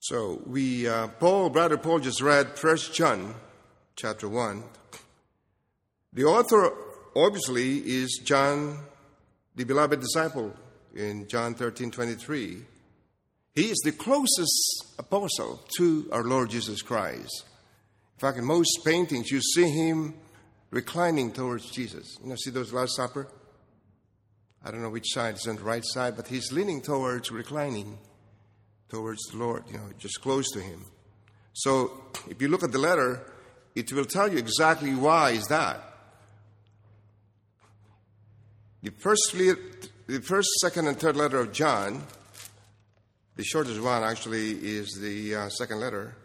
So Brother Paul just read 1 John chapter 1. The author obviously is John, the beloved disciple in John 13:23. He is the closest apostle to our Lord Jesus Christ. In fact, in most paintings, you see him reclining towards Jesus. See those Last Supper? I don't know which side is on the right side, but he's leaning towards, reclining towards the Lord, just close to him. So if you look at the letter, it will tell you exactly why is that. The first, second, and third letter of John, the shortest one actually is the second letter,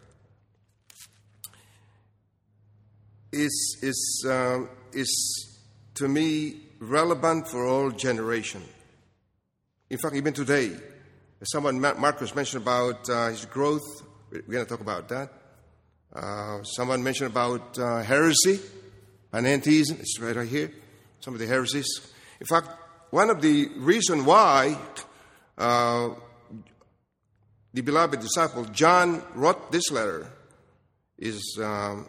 is to me relevant for all generation. In fact, even today, Marcus mentioned about his growth. We're going to talk about that. Someone mentioned about heresy, panentheism. It's right here. Some of the heresies. In fact, one of the reasons why the beloved disciple John wrote this letter is to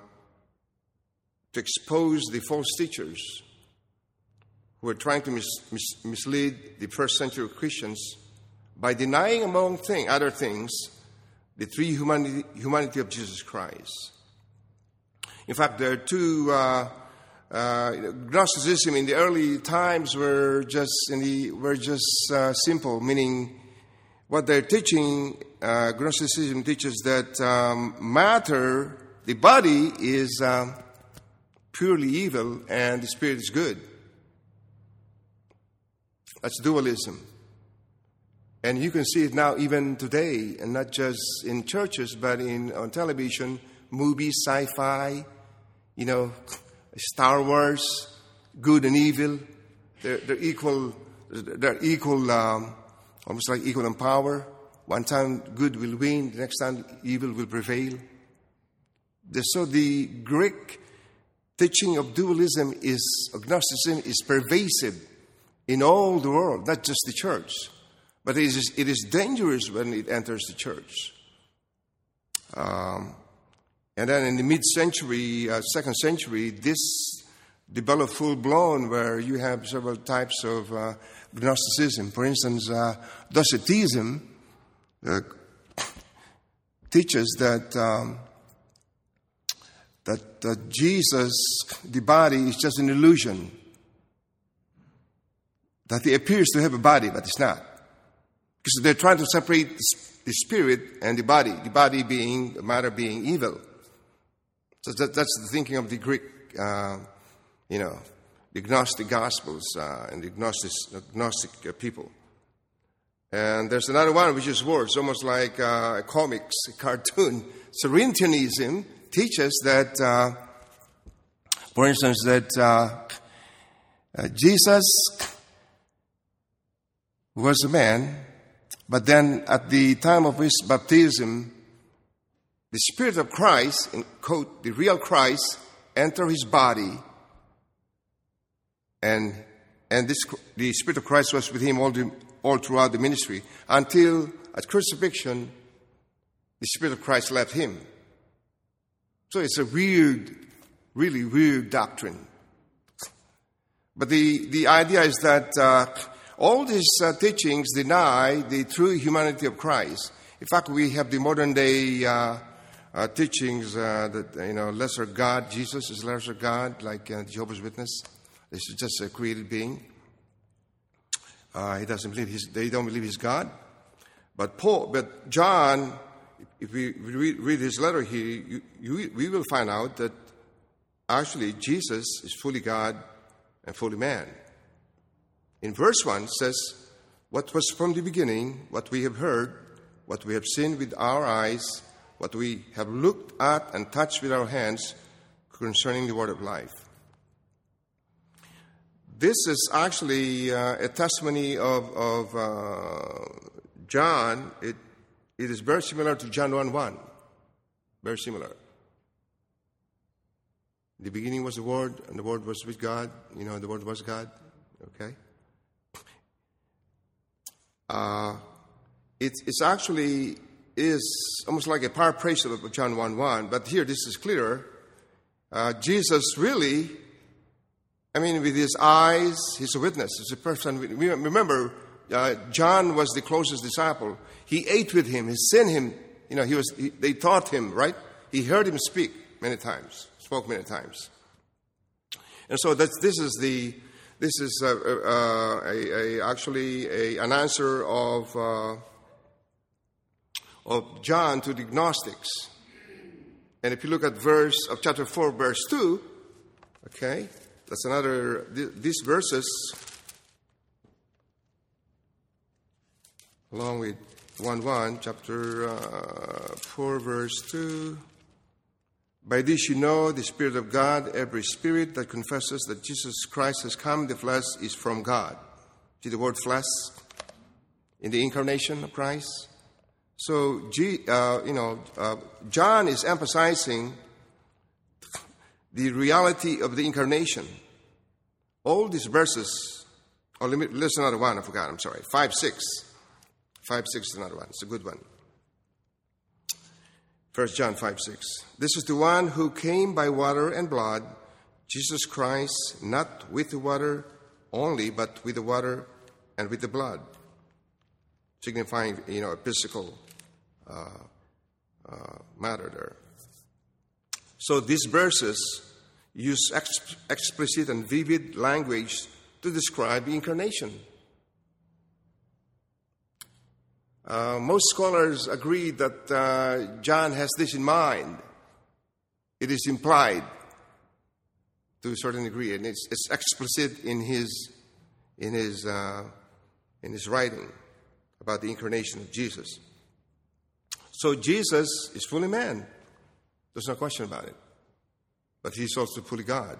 expose the false teachers who are trying to mislead the first century Christians by denying, among other things, the three humanity of Jesus Christ. In fact, there are two Gnosticism in the early times were just simple, meaning what they're teaching. Gnosticism teaches that matter, the body, is purely evil and the spirit is good. That's dualism. And you can see it now even today, and not just in churches, but on television, movies, sci-fi, Star Wars, good and evil. They're equal. They're equal, almost like equal in power. One time good will win, the next time evil will prevail. So the Greek teaching of dualism Gnosticism is pervasive in all the world, not just the church. But it is dangerous when it enters the church. And then in the mid-century, second century, this developed full-blown where you have several types of Gnosticism. For instance, Docetism teaches that Jesus, the body, is just an illusion. That he appears to have a body, but it's not. Because they're trying to separate the spirit and the body being, the matter being evil. So that's the thinking of the Greek, the Gnostic Gospels and the Gnostic people. And there's another one which is worse, almost like a comics, a cartoon. Cerinthianism teaches that, for instance, that Jesus was a man, but then at the time of his baptism, the Spirit of Christ, in quote, the real Christ, entered his body, and the Spirit of Christ was with him all throughout the ministry, until at crucifixion, the Spirit of Christ left him. So it's a weird, really weird doctrine. But the idea is that all these teachings deny the true humanity of Christ. In fact, we have the modern day teachings that, lesser God, Jesus is lesser God, like Jehovah's Witness. This is just a created being. They don't believe he's God. But John, if we read his letter here, we will find out that actually Jesus is fully God and fully man. In verse 1 says, what was from the beginning, what we have heard, what we have seen with our eyes, what we have looked at and touched with our hands concerning the word of life. This is actually a testimony of John. It is very similar to John 1:1. Very similar. In the beginning was the Word, and the Word was with God. The Word was God. Okay? It's actually is almost like a paraphrase of John 1:1, but here this is clearer. Jesus really, with his eyes, he's a witness. He's a person. Remember, John was the closest disciple. He ate with him. He seen him. They taught him, right? He heard him speak many times, spoke many times. And so this is actually an answer of John to the Gnostics. And if you look at chapter 4, verse 2, okay, that's another, these verses, along with 1:1, chapter 4, verse 2. By this you know the Spirit of God, every spirit that confesses that Jesus Christ has come in the flesh is from God. See the word flesh in the incarnation of Christ? So, John is emphasizing the reality of the incarnation. All these verses, there's another one, I forgot, I'm sorry, 5:6. 5:6 is another one, it's a good one. 1 John 5:6. This is the one who came by water and blood, Jesus Christ, not with the water only, but with the water and with the blood, signifying, a physical matter there. So these verses use explicit and vivid language to describe the incarnation. Most scholars agree that John has this in mind. It is implied to a certain degree, and it's explicit in his writing about the incarnation of Jesus. So Jesus is fully man. There's no question about it. But he's also fully God,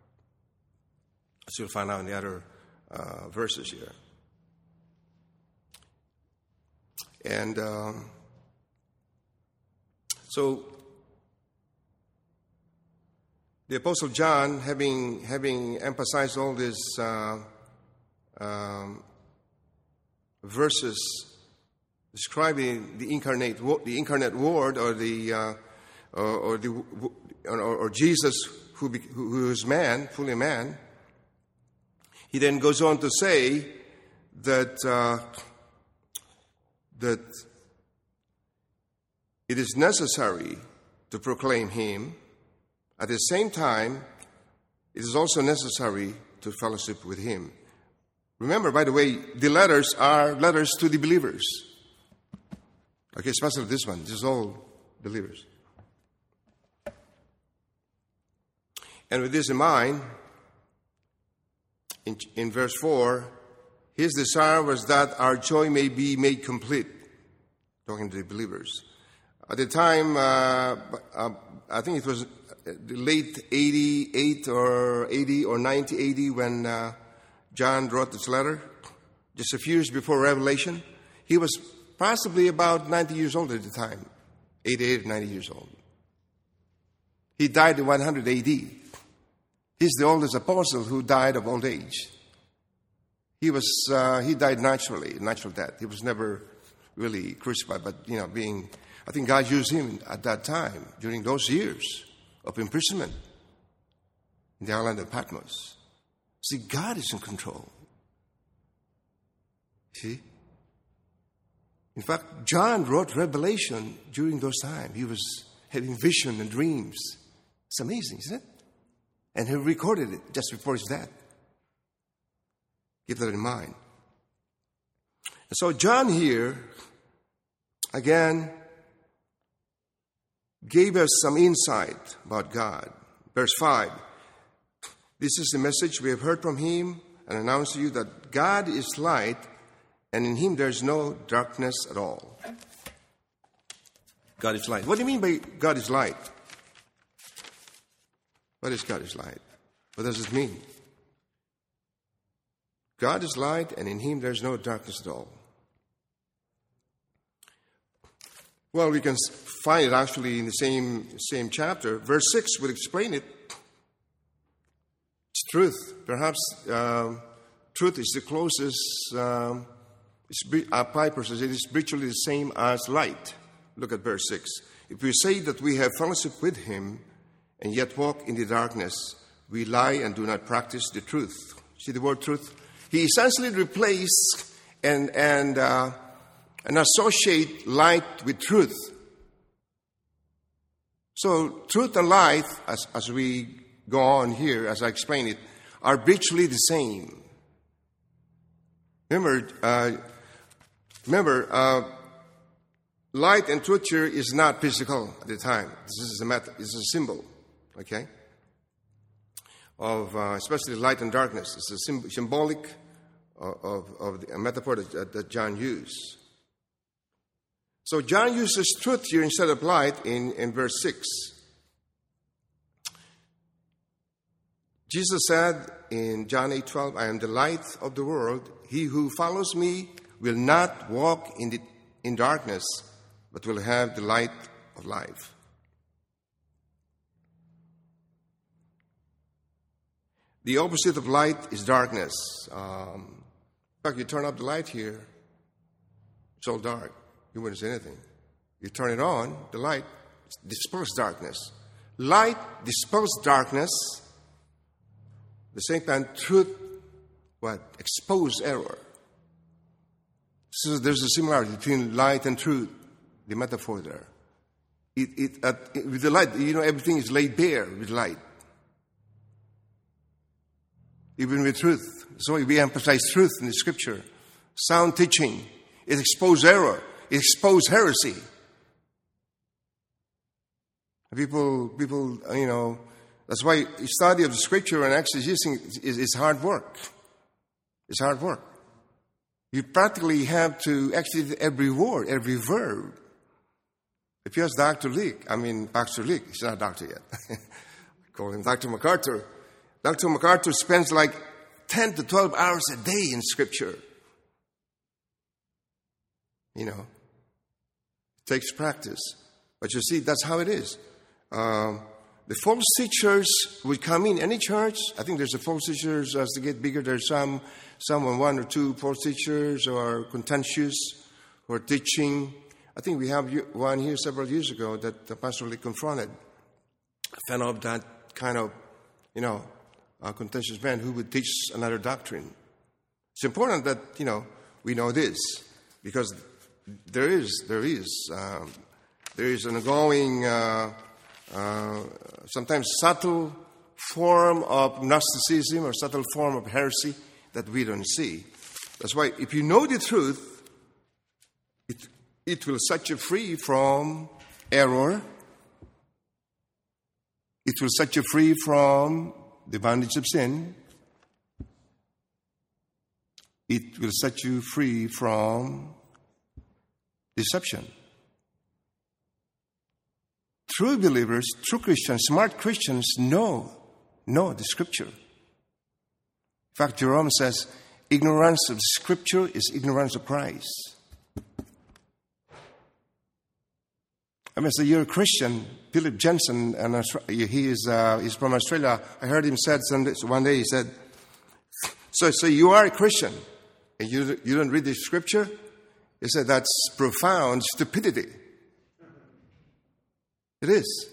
as you'll find out in the other verses here. And so the Apostle John, having emphasized all these verses describing the incarnate Word, or Jesus who is man, fully man, he then goes on to say that it is necessary to proclaim him. At the same time, it is also necessary to fellowship with him. Remember, by the way, the letters are letters to the believers. Okay, especially this one. This is all believers. And with this in mind, in verse 4, his desire was that our joy may be made complete. Talking to the believers. At the time, I think it was the late 88 or 80 or 90 AD when John wrote this letter, just a few years before Revelation. He was possibly about 90 years old at the time, 88 or 90 years old. He died in 100 AD. He's the oldest apostle who died of old age. He died naturally, natural death. He was never really crucified, but I think God used him at that time during those years of imprisonment in the island of Patmos. See, God is in control. See? In fact, John wrote Revelation during those times. He was having vision and dreams. It's amazing, isn't it? And he recorded it just before his death. Keep that in mind. And so John here, again, gave us some insight about God. Verse 5. This is the message we have heard from him and announced to you, that God is light, and in him there is no darkness at all. God is light. What do you mean by God is light? What is God is light? What does it mean? God is light, and in him there is no darkness at all. Well, we can find it actually in the same chapter. Verse 6 would explain it. It's truth. Perhaps truth is the closest. Piper says it is virtually the same as light. Look at verse 6. If we say that we have fellowship with him and yet walk in the darkness, we lie and do not practice the truth. See the word truth? He essentially replaced and associate light with truth. So truth and light, as we go on here, as I explain it, are virtually the same. Remember, light and truth here is not physical at the time. This is a symbol, okay, of especially light and darkness. It's a symbolic of a metaphor that John used. So John uses truth here instead of light in verse 6. Jesus said in John 8:12, I am the light of the world. He who follows me will not walk in darkness, but will have the light of life. The opposite of light is darkness. In fact, you turn up the light here, it's all dark. You wouldn't see anything. You turn it on, the light dispels darkness. Light dispels darkness. At the same time, truth, expose error. So there's a similarity between light and truth, the metaphor there. With the light, everything is laid bare with light. Even with truth. So we emphasize truth in the scripture. Sound teaching. It exposes error. It exposes heresy. People, that's why study of the scripture and exegesis is hard work. It's hard work. You practically have to exegete every word, every verb. If you ask Pastor Leek, he's not a doctor yet. I call him Dr. MacArthur. Dr. MacArthur spends like 10 to 12 hours a day in scripture. It takes practice. But you see, that's how it is. The false teachers would come in any church. I think there's a false teachers as they get bigger. There's some one or two false teachers who are contentious, who are teaching. I think we have one here several years ago that the pastor Lee confronted. A fan of that kind of, contentious man who would teach another doctrine. It's important that, we know this because there is an ongoing, sometimes subtle form of Gnosticism or subtle form of heresy that we don't see. That's why if you know the truth, it will set you free from error. It will set you free from the bondage of sin. It will set you free from deception. True believers, true Christians, smart Christians know the Scripture. In fact, Jerome says, ignorance of the Scripture is ignorance of Christ. So you're a Christian. Philip Jensen, and he's from Australia. I heard him said one day, he said, so you are a Christian, and you don't read the Scripture? He said, that's profound stupidity. It is.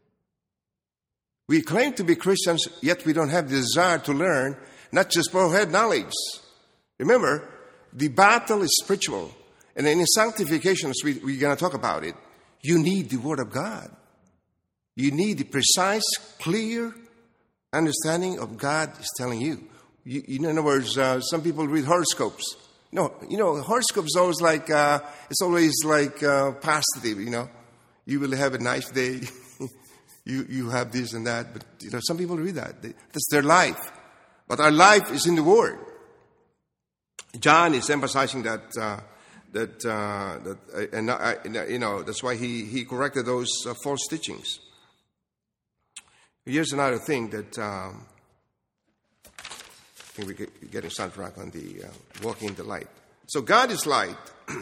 We claim to be Christians, yet we don't have the desire to learn, not just for head knowledge. Remember, the battle is spiritual. And in sanctification, we're going to talk about it, you need the Word of God. You need the precise, clear understanding of God is telling you. In other words, some people read horoscopes. No, horoscopes always it's always positive, You will have a nice day. you have this and that. But, some people read that. That's their life. But our life is in the Word. John is emphasizing that's why he corrected those false teachings. Here's another thing that I think we're getting sidetracked on the walking in the light. So God is light.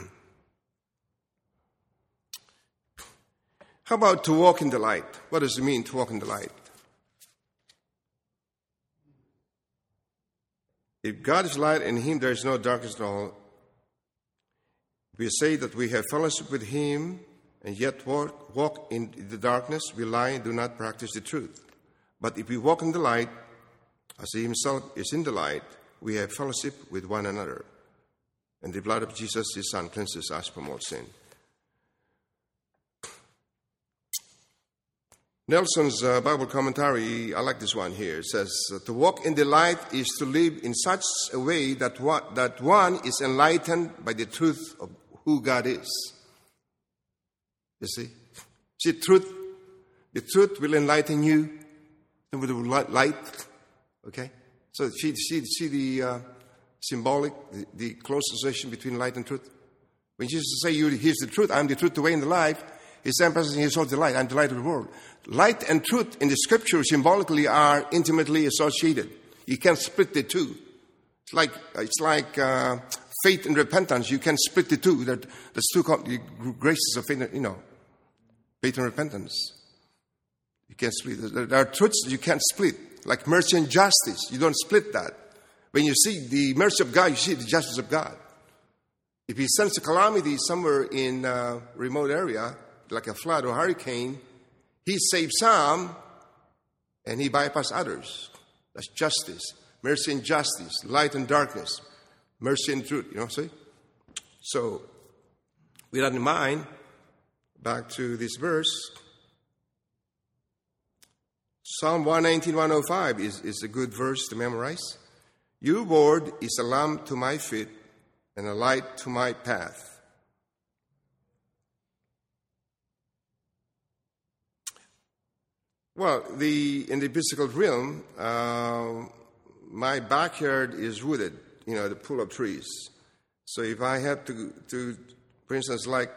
How about to walk in the light? What does it mean to walk in the light? If God is light and in Him there is no darkness at all, we say that we have fellowship with Him and yet walk in the darkness, we lie and do not practice the truth. But if we walk in the light, as he himself is in the light, we have fellowship with one another. And the blood of Jesus, his Son, cleanses us from all sin. Nelson's Bible commentary, I like this one here. It says, to walk in the light is to live in such a way that one is enlightened by the truth of who God is. You see? See, the truth will enlighten you with the light. Okay? So see the symbolic, the close association between light and truth. When Jesus says, here's the truth, I'm the truth, the way, and the life, he's emphasizing he's also the light, I'm the light of the world. Light and truth in the scripture symbolically are intimately associated. You can't split the two. It's like faith and repentance. You can't split the two. There's two graces of faith, faith and repentance. You can't split. There are truths you can't split, like mercy and justice. You don't split that. When you see the mercy of God, you see the justice of God. If he sends a calamity somewhere in a remote area, like a flood or hurricane, he saves some and he bypasses others. That's justice. Mercy and justice. Light and darkness. Mercy and truth. See? So, with that in mind, back to this verse. Psalm 119, 105 is a good verse to memorize. Your word is a lamp to my feet and a light to my path. Well, in the physical realm, my backyard is wooded, the pull of trees. So if I have to for instance, like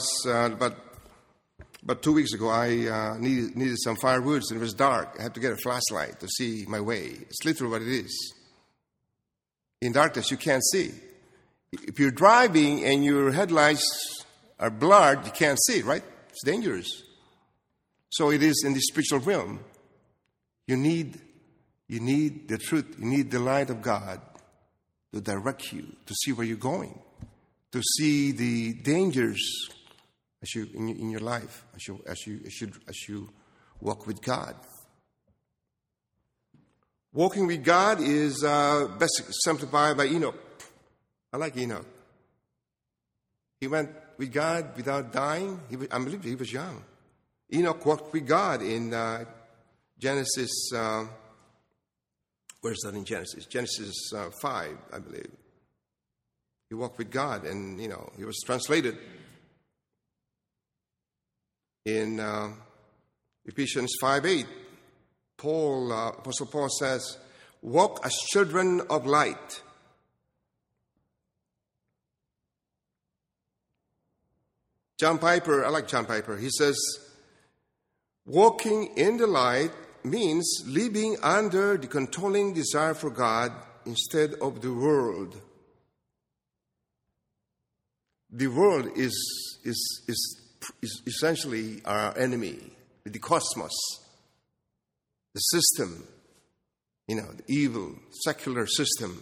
about 2 weeks ago, I needed some firewood, and it was dark. I had to get a flashlight to see my way. It's literally what it is. In darkness, you can't see. If you're driving and your headlights are blurred, you can't see, right? It's dangerous. So it is in the spiritual realm. You need the truth. You need the light of God to direct you, to see where you're going, to see the dangers in your life as you walk with God. Walking with God is best exemplified by Enoch. I like Enoch. He went with God without dying. I believe he was young. Enoch walked with God in Genesis. Where is that in Genesis? Genesis 5, I believe. He walked with God, and he was translated in Ephesians 5:8. Apostle Paul says, "Walk as children of light." John Piper, I like John Piper. He says, walking in the light means living under the controlling desire for God instead of the world. The world is essentially our enemy, the cosmos, the system, the evil, secular system.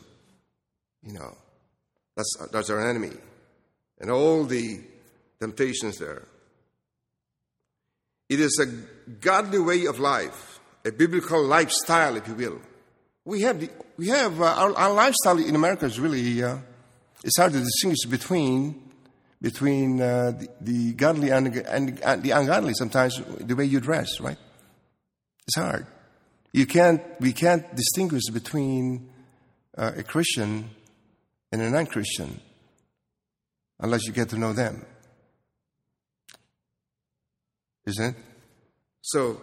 That's our enemy. And all the temptations there. It is a godly way of life, a biblical lifestyle, if you will. We have our lifestyle in America is really it's hard to distinguish between the godly and the ungodly. Sometimes the way you dress, right? It's hard. We can't distinguish between a Christian and a non-Christian unless you get to know them. Isn't it? So,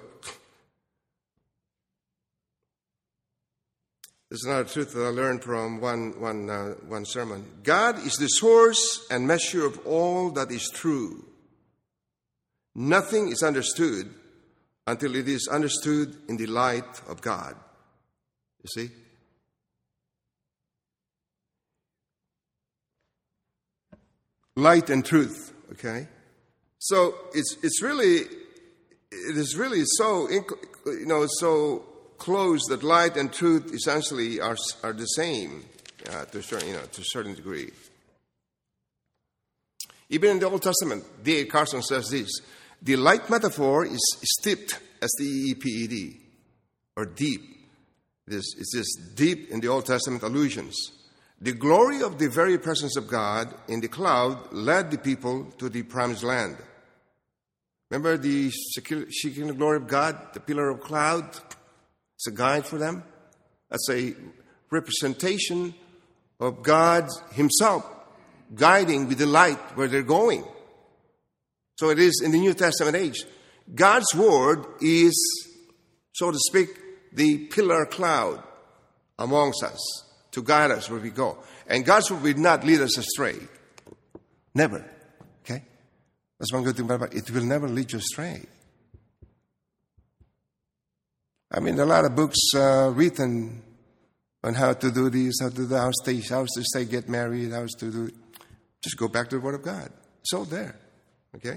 there's another truth that I learned from one sermon. God is the source and measure of all that is true. Nothing is understood until it is understood in the light of God. You see? Light and truth, okay? So it is really so so close that light and truth essentially are the same to a certain degree. Even in the Old Testament, D.A. Carson says this: the light metaphor is steeped, S-T-E-E-P-E-D, or deep. It's this deep in the Old Testament allusions. The glory of the very presence of God in the cloud led the people to the promised land. Remember the Shekinah glory of God, the pillar of cloud? It's a guide for them. That's a representation of God Himself guiding with the light where they're going. So it is in the New Testament age. God's Word is, so to speak, the pillar cloud amongst us to guide us where we go. And God's Word will not lead us astray. Never. Okay? That's one good thing about it. It will never lead you astray. I mean, there are a lot of books written on how to do this, how to do that, how to stay, get married, how to do it. Just go back to the Word of God. It's all there. Okay?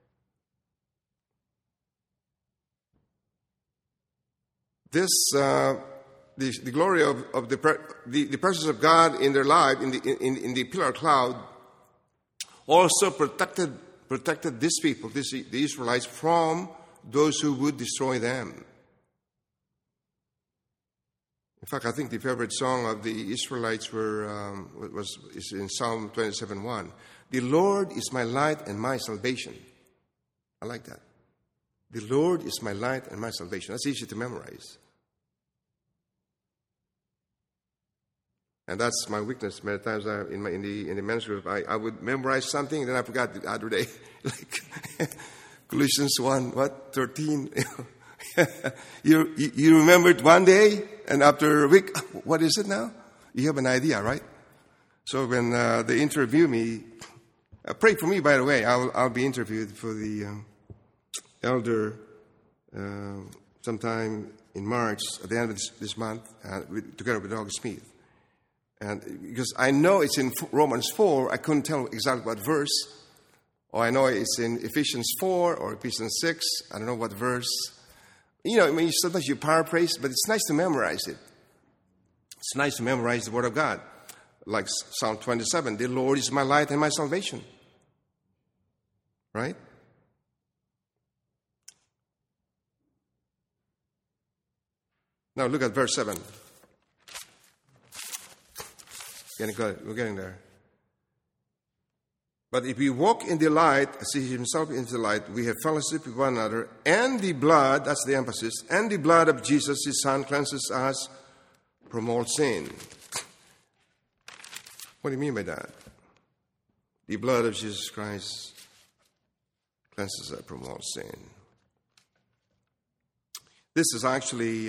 This, the glory of the presence of God in their life, in the pillar cloud, also protected these people, the Israelites, from those who would destroy them. In fact, I think the favorite song of the Israelites is in Psalm 27:1. The Lord is my light and my salvation. I like that. The Lord is my light and my salvation. That's easy to memorize. And that's my weakness. Many times in the men's group, I would memorize something and then I forgot the other day. Like Colossians 13. You remember it one day, and after a week, what is it now? You have an idea, right? So when they interview me, pray for me, by the way. I'll be interviewed for the elder sometime in March, at the end of this month, together with August Smith. And because I know it's in Romans 4, I couldn't tell exactly what verse. Or I know it's in Ephesians 4 or Ephesians 6. I don't know what verse. You know, I mean, sometimes you paraphrase, but it's nice to memorize it. It's nice to memorize the Word of God. Like Psalm 27, the Lord is my light and my salvation. Right? Now look at verse 7. We're getting there. But if we walk in the light, as He Himself is the light, we have fellowship with one another, and the blood, that's the emphasis, and the blood of Jesus, His Son, cleanses us from all sin. What do you mean by that? The blood of Jesus Christ cleanses us from all sin. This is actually,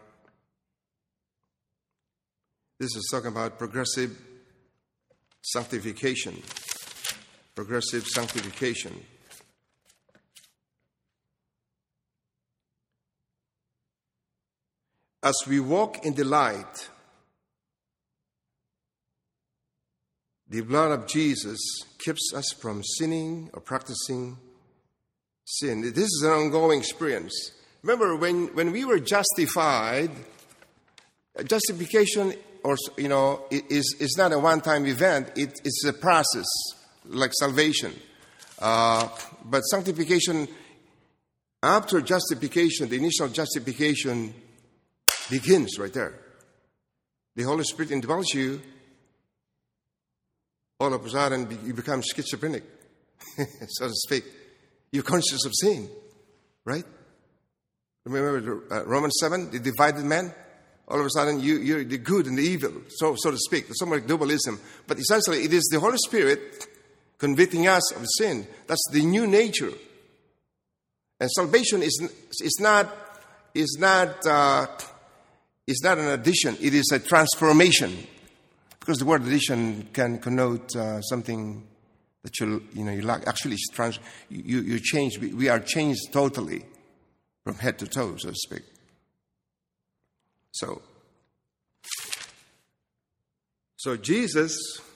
this is talking about progressive sanctification. Progressive sanctification. As we walk in the light, the blood of Jesus keeps us from sinning or practicing sin. This is an ongoing experience. Remember, when we were justified, justification, is not a one-time event. It's a process, like salvation. But sanctification, after justification, the initial justification begins right there. The Holy Spirit indwells you. All of a sudden, you become schizophrenic, so to speak. You're conscious of sin, right? Remember Romans 7, the divided man? All of a sudden, you're the good and the evil, so to speak. There's some like dualism. But essentially, it is the Holy Spirit convicting us of sin. That's the new nature. And salvation is not an addition. It is a transformation. Because the word addition can connote something that you lack. Actually, it's you change. We are changed totally from head to toe, so to speak. So Jesus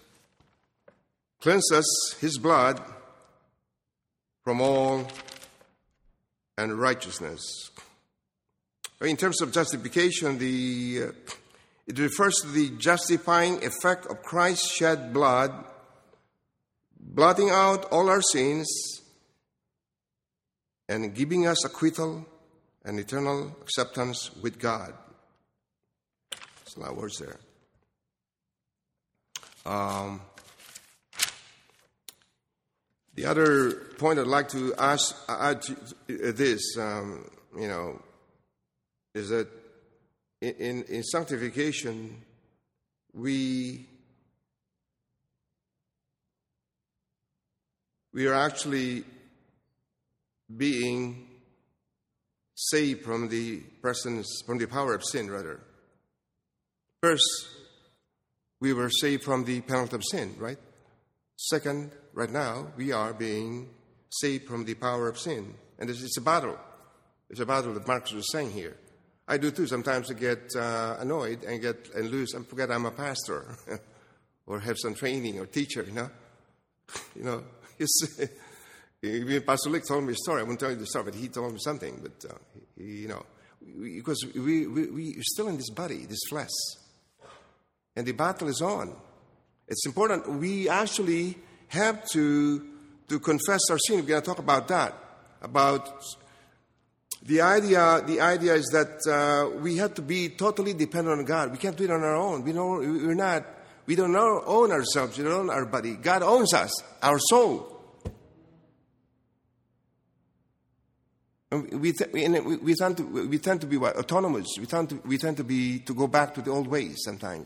cleanses His blood from all unrighteousness. In terms of justification, it refers to the justifying effect of Christ's shed blood blotting out all our sins and giving us acquittal and eternal acceptance with God. There's a lot of words there. The other point I'd like to add to this, is that in sanctification, we are actually being saved from the power of sin, rather. First, we were saved from the penalty of sin, right? Second, right now, we are being saved from the power of sin. And it's a battle. It's a battle that Marcus was saying here. I do too. Sometimes I get annoyed and lose and forget I'm a pastor or have some training or teacher, Even Pastor Lick told me a story. I won't tell you the story, but he told me something. But, because we're still in this body, this flesh. And the battle is on. It's important. We actually have to confess our sin. We're going to talk about that. About the idea is that we have to be totally dependent on God. We can't do it on our own. We don't own ourselves. We don't own our body. God owns us, our soul. And we tend to be what? Autonomous. We tend to go back to the old ways sometimes.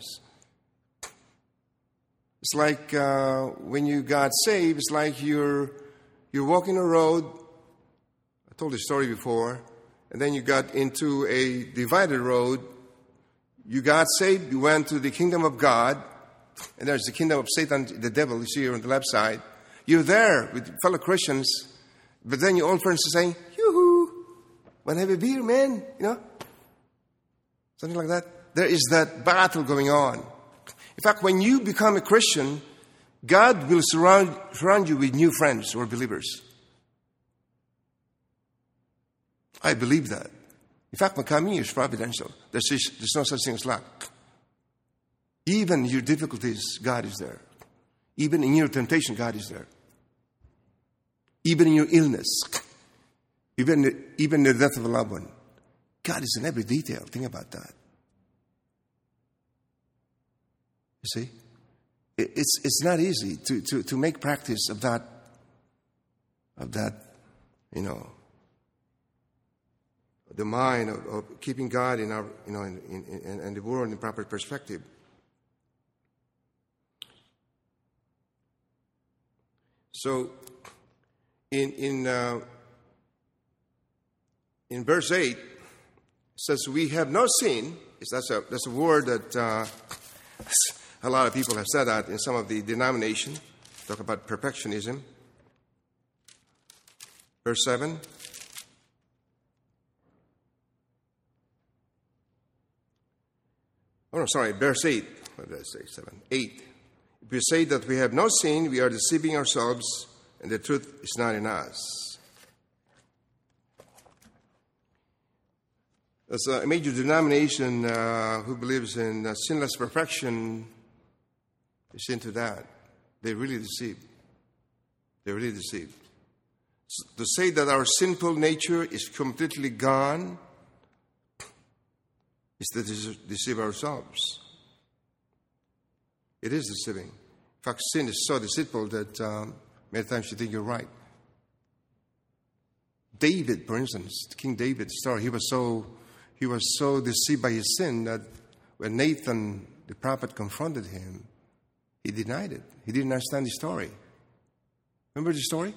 It's like when you got saved. It's like you're walking a road. I told this story before, and then you got into a divided road. You got saved. You went to the kingdom of God, and there's the kingdom of Satan, the devil. You see here on the left side. You're there with fellow Christians, but then your old friends are saying, "Want to have a beer, man?" Something like that. There is that battle going on. In fact, when you become a Christian, God will surround you with new friends or believers. I believe that. In fact, my coming is providential. There's no such thing as luck. Even in your difficulties, God is there. Even in your temptation, God is there. Even in your illness, even the death of a loved one, God is in every detail. Think about that. You see, it's not easy to make practice of that, the mind of keeping God in our, in the world in proper perspective. So, in verse 8, it says, "We have not seen." That's a word that a lot of people have said that in some of the denominations. Talk about perfectionism. Verse 7. Oh, no, sorry, verse 8. What did I say? 7. 8. If we say that we have not seen, we are deceiving ourselves, and the truth is not in us. There's a major denomination who believes in sinless perfection is into that. They really deceive. They're really deceived. To say that our sinful nature is completely gone is to deceive ourselves. It is deceiving. In fact, sin is so deceitful that many times you think you're right. David, for instance, King David's story, he was so deceived by his sin that when Nathan, the prophet, confronted him, he denied it. He didn't understand the story. Remember the story?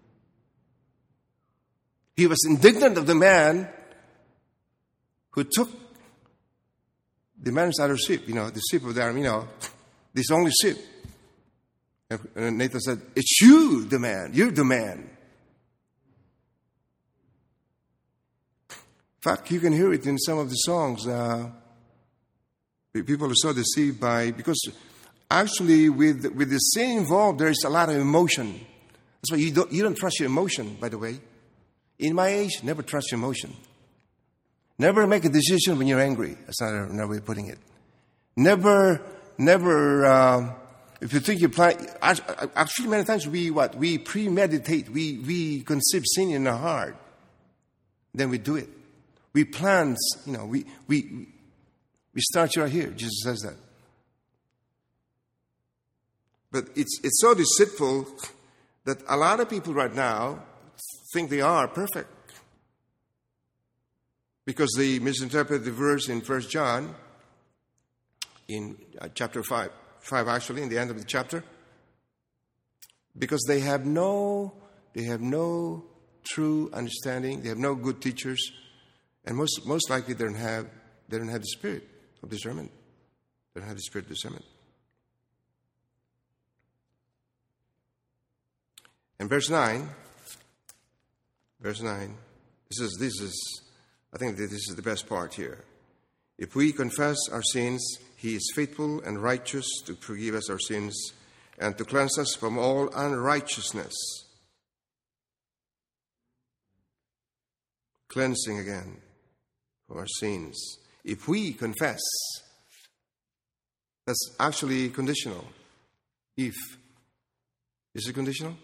He was indignant of the man who took the man's other sheep, the sheep of the army, this only sheep. And Nathan said, "It's you, the man. You're the man." In fact, you can hear it in some of the songs. People are so deceived because actually with the sin involved, there is a lot of emotion. That's why you don't trust your emotion, by the way. In my age, never trust your emotion. Never make a decision when you're angry. That's not another way of putting it. Never If you think you plan, actually many times we premeditate, we conceive sin in our heart. Then we do it. We plan, we start right here. Jesus says that. But it's so deceitful that a lot of people right now think they are perfect. Because they misinterpret the verse in 1 John, in chapter 5 actually, in the end of the chapter. Because they have no true understanding, they have no good teachers, and most likely they don't have the spirit of discernment. They don't have the spirit of discernment. And verse 9, this is I think that this is the best part here. If we confess our sins, he is faithful and righteous to forgive us our sins and to cleanse us from all unrighteousness. Cleansing again for our sins. If we confess, that's actually conditional. If. Is it conditional?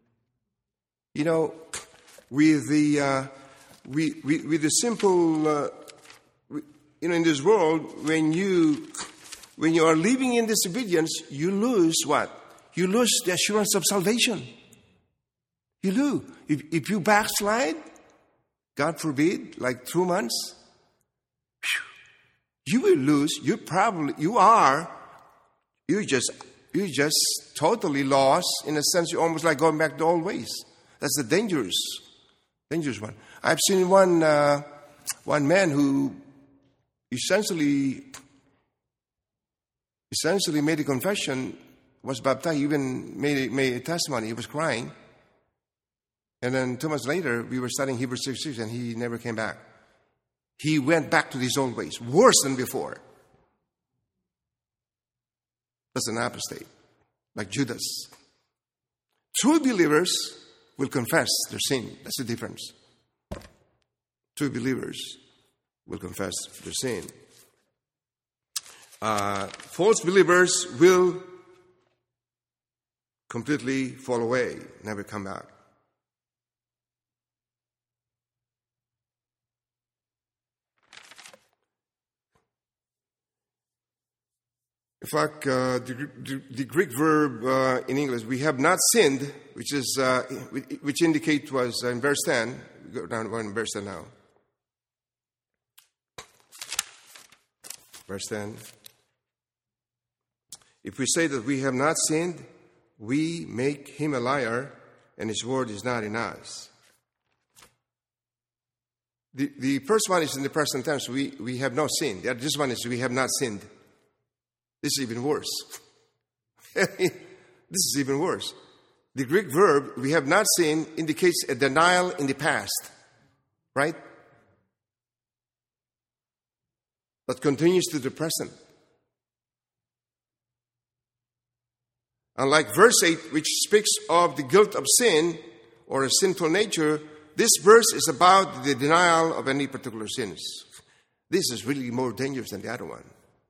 With the simple, in this world, when you are living in disobedience, you lose what? You lose the assurance of salvation. You lose. If you backslide, God forbid, like 2 months, you will lose. You're just totally lost. In a sense, you're almost like going back to old ways. That's the dangerous one. I've seen one man who essentially made a confession, was baptized, even made a testimony. He was crying. And then 2 months later, we were studying Hebrews 6:6, and he never came back. He went back to his old ways, worse than before. That's an apostate, like Judas. True believers will confess their sin. That's the difference. True believers will confess their sin. False believers will completely fall away, never come back. In fact, the Greek verb in English, we have not sinned, which indicate was in verse 10. We go down to verse 10 now. Verse 10. If we say that we have not sinned, we make him a liar, and his word is not in us. The first one is in the present tense. We have no sin. This one is we have not sinned. This is even worse. This is even worse. The Greek verb, we have not sinned, indicates a denial in the past. Right? That continues to the present. Unlike verse 8, which speaks of the guilt of sin or a sinful nature, this verse is about the denial of any particular sins. This is really more dangerous than the other one.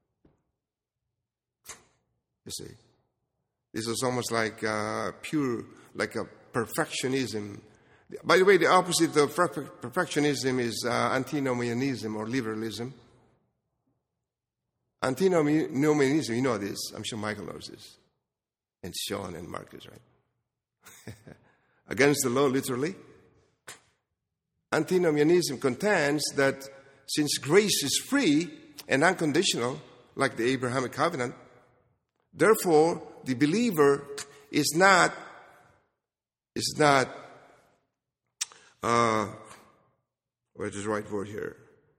You see, this is almost like pure, like a perfectionism. By the way, the opposite of perfectionism is antinomianism or liberalism. Antinomianism, you know this. I'm sure Michael knows this. And Sean and Marcus, right? Against the law, literally. Antinomianism contends that since grace is free and unconditional, like the Abrahamic covenant, therefore, the believer is not, what is the right word here?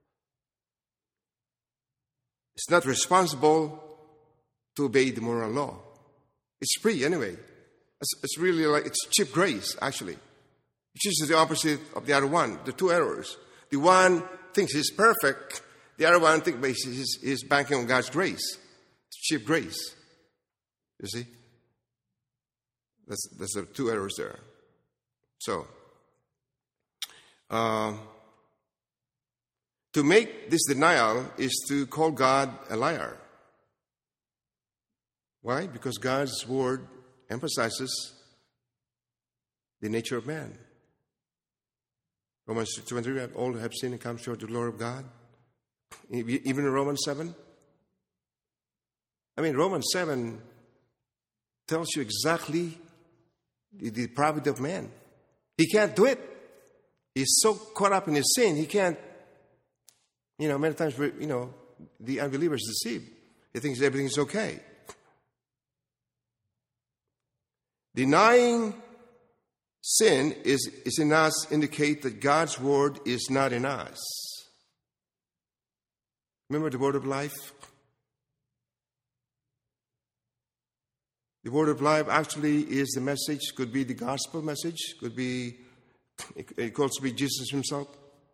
It's not responsible to obey the moral law. It's free anyway. It's really like, it's cheap grace, actually. Which is the opposite of the other one, the two errors. The one thinks he's perfect. The other one thinks he's banking on God's grace. It's cheap grace. You see? That's the two errors there. So, to make this denial is to call God a liar. Why? Because God's word emphasizes the nature of man. Romans 2:23, all have sinned and come short of the glory of God. Even in Romans 7. I mean, Romans 7 tells you exactly the depravity of man. He can't do it. He's so caught up in his sin, he can't, many times, the unbeliever is deceived. He thinks everything's okay. Denying sin is in us indicate that God's word is not in us. Remember the word of life? The word of life actually is the message, could be the gospel message, it could also be Jesus himself.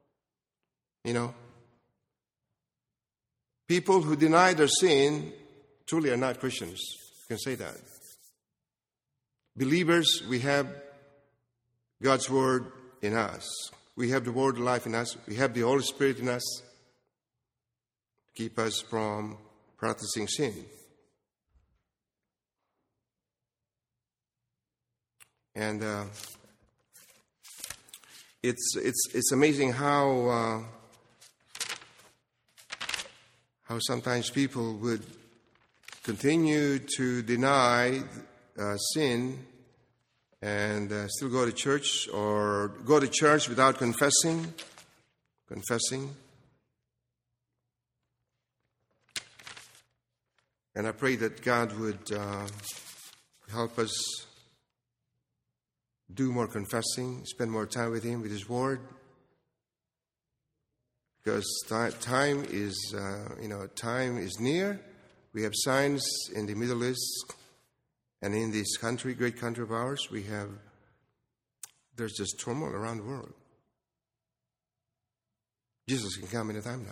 People who deny their sin truly are not Christians. You can say that. Believers, we have God's word in us. We have the word of life in us. We have the Holy Spirit in us to keep us from practicing sin. And it's amazing how sometimes people would continue to deny sin and still go to church, or go to church without confessing. And I pray that God would help us do more confessing, spend more time with Him, with His Word. Because time is near. We have signs in the Middle East and in this country, great country of ours. There's just turmoil around the world. Jesus can come any time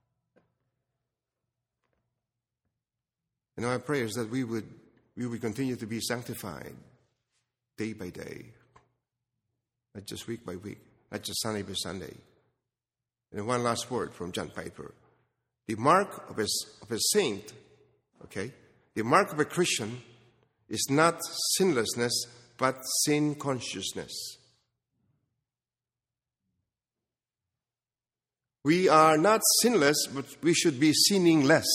now. Our prayer is that we would continue to be sanctified day by day, not just week by week, not just Sunday by Sunday. And one last word from John Piper. The mark of a saint, the mark of a Christian is not sinlessness, but sin consciousness. We are not sinless, but we should be sinning less.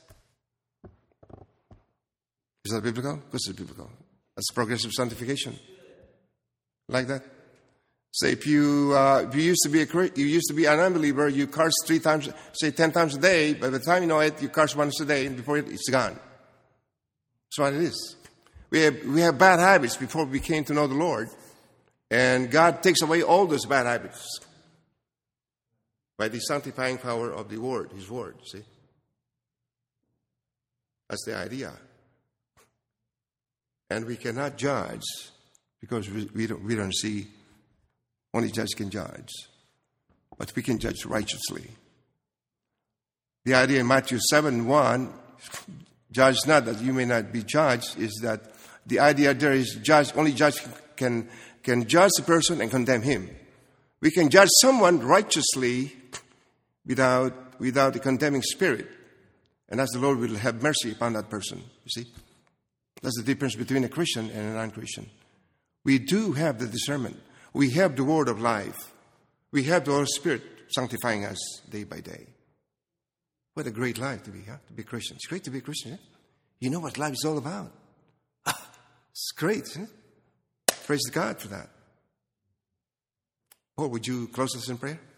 Is that biblical? Of course it's biblical. That's progressive sanctification. Like that. Say if you used to be an unbeliever, you curse 3 times, say 10 times a day. By the time you know it, you curse once a day, and before it's gone. That's what it is. We have bad habits before we came to know the Lord, and God takes away all those bad habits by the sanctifying power of the Word, His Word. See, that's the idea. And we cannot judge because we don't see. Only judge can judge, but we can judge righteously. The idea in Matthew 7:1, judge not that you may not be judged, is that the idea there is only judge can judge the person and condemn him. We can judge someone righteously without a condemning spirit, and as the Lord will have mercy upon that person. You see, that's the difference between a Christian and a non-Christian. We do have the discernment. We have the word of life. We have the Holy Spirit sanctifying us day by day. What a great life to be Christian. It's great to be a Christian. Eh? You know what life is all about. It's great, isn't it? Praise God for that. Paul, would you close us in prayer?